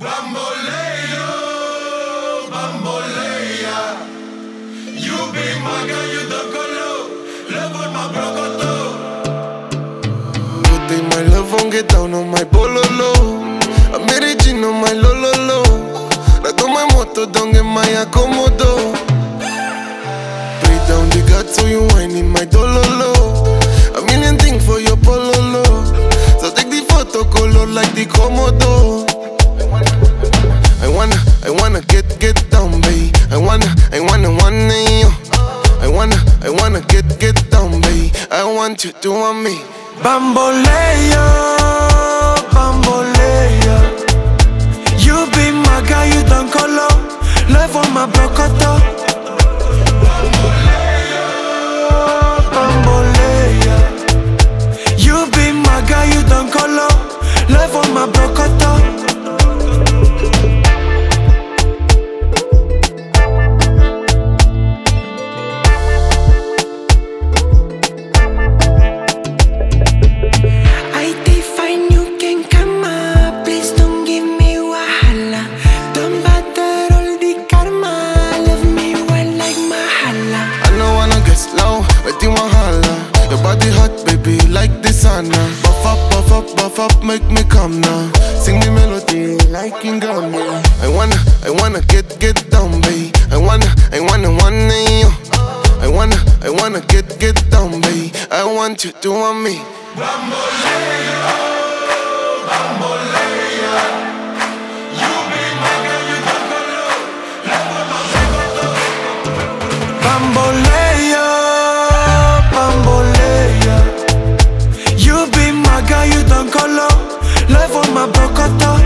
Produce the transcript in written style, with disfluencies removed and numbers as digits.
Bamboleo, bambolea. You be my girl, you the color. Love on my brocoto. Put my love on, get down on my bololo. I'm Medellin on my lololo. La toma moto, don't get my acomodo. Break down the gut so you whine in my dololo. A million things for your pololo. So take the photo color like the Komodo. I wanna get down, babe. I wanna you. I wanna get down, babe. I want you to want me. Bamboleo, bamboleo. You be my girl, you don't color. Love on my brocoto. Bamboleo, bamboleo. You be my girl, you don't color. Love on my brocoto. Your body hot, baby, like the sauna. Buff up, make me come now. Sing me melody like in Ghana. I wanna get down, babe. I wanna you. I wanna get down, babe. I want you to want me. Bamboleo, bambolea. You be my girl, you the color. Love on my brocoto. Bamboleo, bamboleo. You be my girl, you don't color. Love on my brocoto.